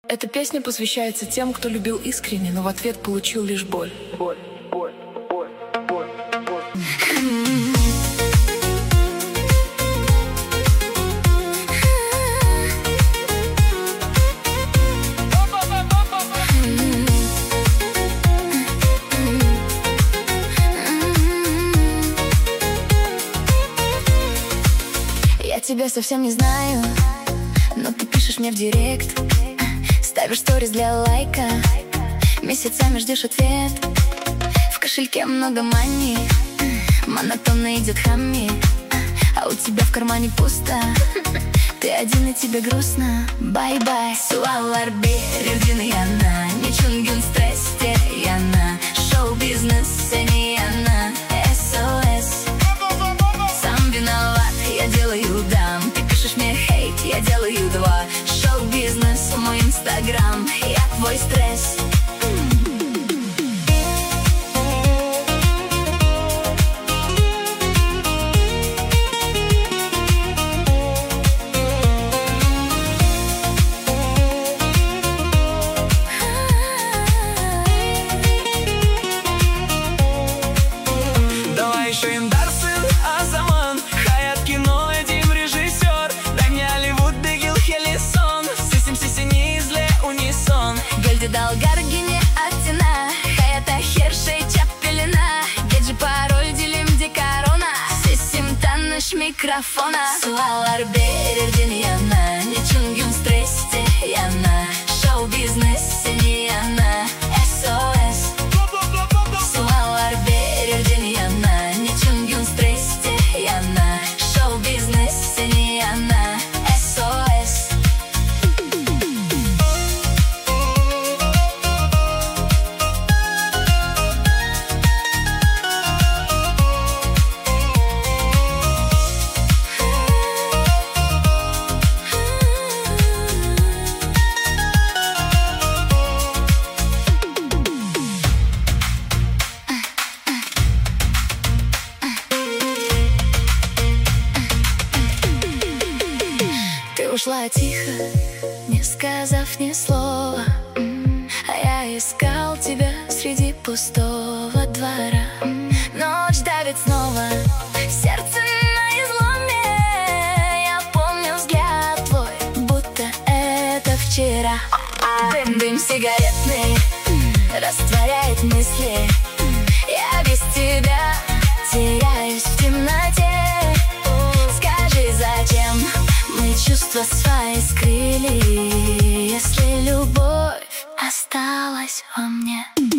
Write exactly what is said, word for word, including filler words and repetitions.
Эта песня посвящается тем, кто любил искренне, но в ответ получил лишь боль. Боль, боль, боль, боль, боль. Я тебя совсем не знаю, но ты пишешь мне в директ, ставишь сторис для лайка, месяцами ждешь ответ. В кошельке много мани, монотонно идет хамми, а у тебя в кармане пусто. Ты один и тебе грустно. Bye-bye. Sualar bir yana, niçin gün streste yana, show business seni yana, эс о эс. Сам виноват, я делаю дам, ты пишешь мне хейт, я делаю два. Шоу-бизнес, мой инстаграм, я твой стресс. Давай еще Индар, сын Азаман, Хаят кино, Эдим режиссер. Дай мне Hollywood, Бегил Хелисон, Сисим Сисини изле унисон. Гельди Далгар гине Атина, Хаята Хершей Чапелина, Геджи пароль дилим дикарона, Сисим таныш микрофона. Sualar bir yana, niçin gün streste yana, show business seni yana, эс о эс. Sualar bir yana, niçin gün streste yana, show business seni yana, эс о эс. Ты ушла тихо, не сказав ни слова, а я искал тебя среди пустого двора. Ночь давит снова, сердце на изломе. Я помню взгляд твой, будто это вчера. Дым-дым сигаретный растворяет мысли. Я без тебя теряюсь в темноте. Скажи, зачем мы чувства свои скрыли, если любовь осталась во мне?